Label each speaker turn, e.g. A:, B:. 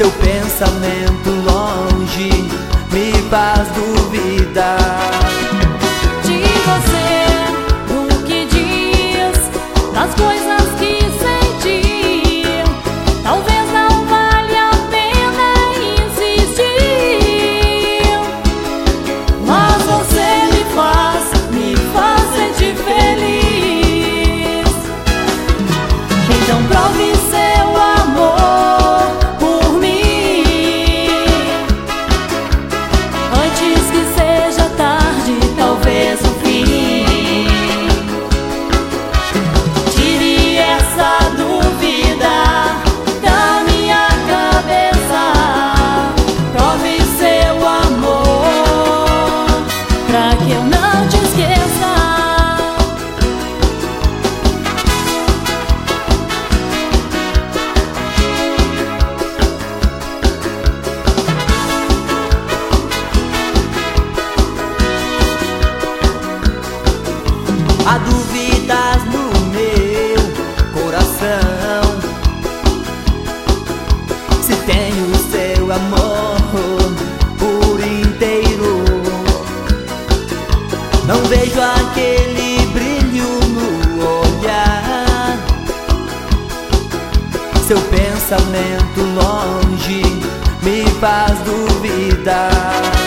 A: Seu pensamento longe me faz duvidar
B: de você, o que diz, das coisas que senti. Talvez não valha a pena insistir, mas você me faz sentir feliz. Então prove seu amor por mim, antes que seja tarde, talvez o fim. Tire essa dúvida da minha cabeça, prove seu amor, pra que eu não te esqueça.
A: Há dúvidas no meu coração, se tenho seu amor por inteiro. Não vejo aquele brilho no olhar, seu pensamento longe me faz duvidar